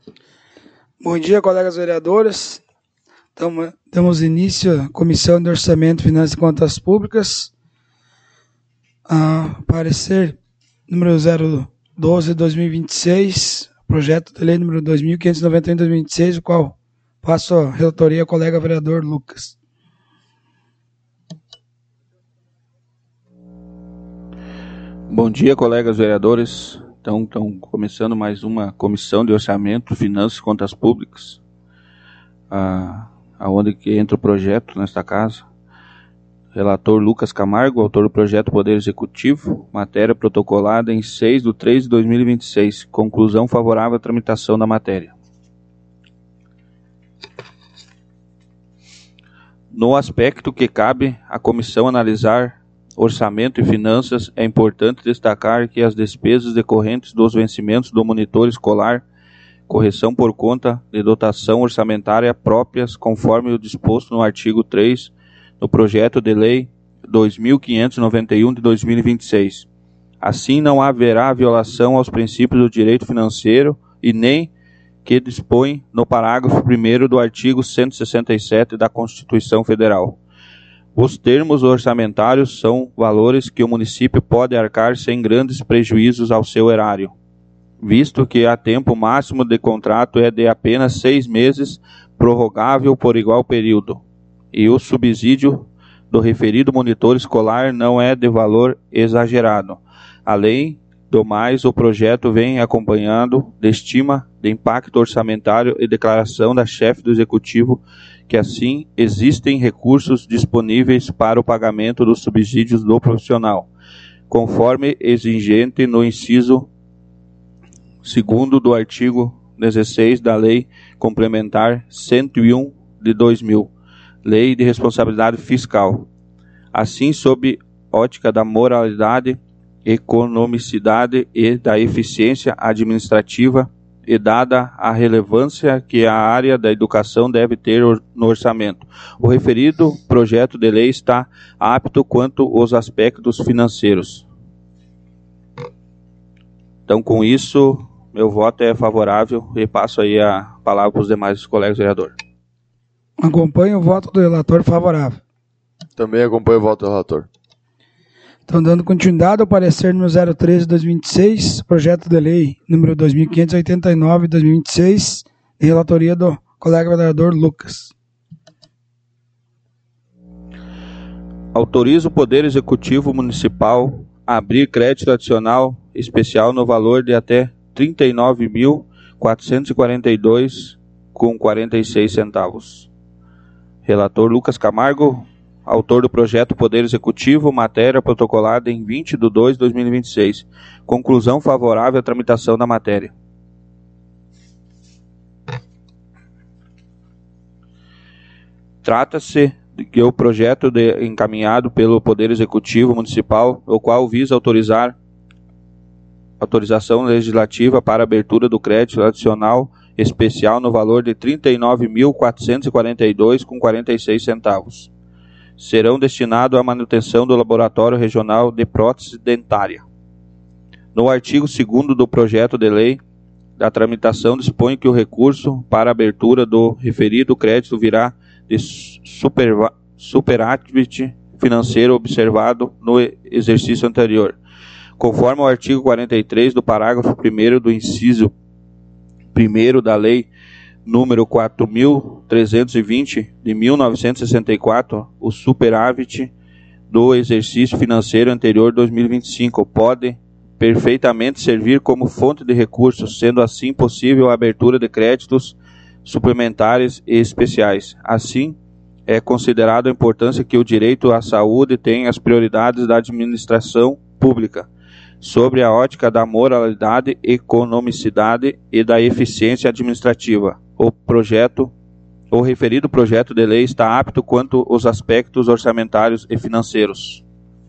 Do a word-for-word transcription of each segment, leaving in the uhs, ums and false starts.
Bom dia, colegas vereadores. Então, damos início à Comissão de Orçamento, Finanças e Contas Públicas. A parecer número zero doze de dois mil e vinte e seis, projeto de lei número dois mil quinhentos e noventa e um de dois mil e vinte e seis, o qual passo a relatoria ao colega vereador Lucas. Bom dia, colegas vereadores. Então, estão começando mais uma comissão de orçamento, finanças e contas públicas, ah, aonde que entra o projeto nesta casa. Relator Lucas Camargo, autor do projeto Poder Executivo, matéria protocolada em seis de três de dois mil e vinte e seis, conclusão favorável à tramitação da matéria. No aspecto que cabe à comissão analisar orçamento e finanças, é importante destacar que as despesas decorrentes dos vencimentos do monitor escolar, correção por conta de dotação orçamentária próprias, conforme o disposto no artigo três do projeto de lei dois mil quinhentos e noventa e um de dois mil e vinte e seis. Assim, não haverá violação aos princípios do direito financeiro e nem que dispõe no parágrafo primeiro do artigo cento e sessenta e sete da Constituição Federal. Os termos orçamentários são valores que o município pode arcar sem grandes prejuízos ao seu erário, visto que a tempo máximo de contrato é de apenas seis meses, prorrogável por igual período, e o subsídio do referido monitor escolar não é de valor exagerado. Além do mais, o projeto vem acompanhando de estima de impacto orçamentário e declaração da chefe do Executivo que assim existem recursos disponíveis para o pagamento dos subsídios do profissional, conforme exigente no inciso segundo do artigo dezesseis da Lei Complementar cento e um de dois mil, Lei de Responsabilidade Fiscal. Assim, sob ótica da moralidade, economicidade e da eficiência administrativa, e dada a relevância que a área da educação deve ter no orçamento, o referido projeto de lei está apto quanto aos aspectos financeiros. Então, com isso, meu voto é favorável e passo aí a palavra para os demais colegas vereadores. Acompanho o voto do relator favorável. Também acompanho o voto do relator. Então, dando continuidade ao parecer número zero treze de dois mil e vinte e seis, projeto de lei número dois mil quinhentos e oitenta e nove de dois mil e vinte e seis, de relatoria do colega vereador Lucas. Autoriza o Poder Executivo Municipal a abrir crédito adicional especial no valor de até trinta e nove mil quatrocentos e quarenta e dois reais com quarenta e seis centavos. Relator Lucas Camargo, autor do projeto Poder Executivo, matéria protocolada em vinte de dois de dois mil e vinte e seis. Conclusão favorável à tramitação da matéria. Trata-se de que o projeto de, encaminhado pelo Poder Executivo Municipal, o qual visa autorizar autorização legislativa para abertura do crédito adicional especial no valor de trinta e nove mil quatrocentos e quarenta e dois reais com quarenta e seis centavos. Serão destinados à manutenção do Laboratório Regional de Prótese Dentária. No artigo segundo do projeto de lei, da tramitação dispõe que o recurso para abertura do referido crédito virá de super, superávit financeiro observado no exercício anterior, conforme o artigo quarenta e três do parágrafo primeiro do inciso primeiro da Lei número quatro mil trezentos e vinte de mil novecentos e sessenta e quatro, o superávit do exercício financeiro anterior dois mil e vinte e cinco pode perfeitamente servir como fonte de recursos, sendo assim possível a abertura de créditos suplementares e especiais. Assim, é considerado a importância que o direito à saúde tenha as prioridades da administração pública, sobre a ótica da moralidade, economicidade e da eficiência administrativa. O projeto, o referido projeto de lei está apto quanto aos aspectos orçamentários e financeiros.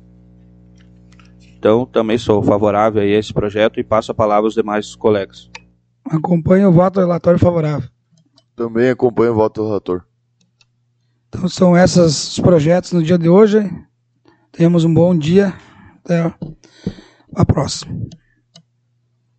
Então, também sou favorável a esse projeto e passo a palavra aos demais colegas. Acompanho o voto do relatório favorável. Também acompanho o voto do relator. Então, são esses os projetos no dia de hoje. Tenhamos um bom dia. Até a próxima.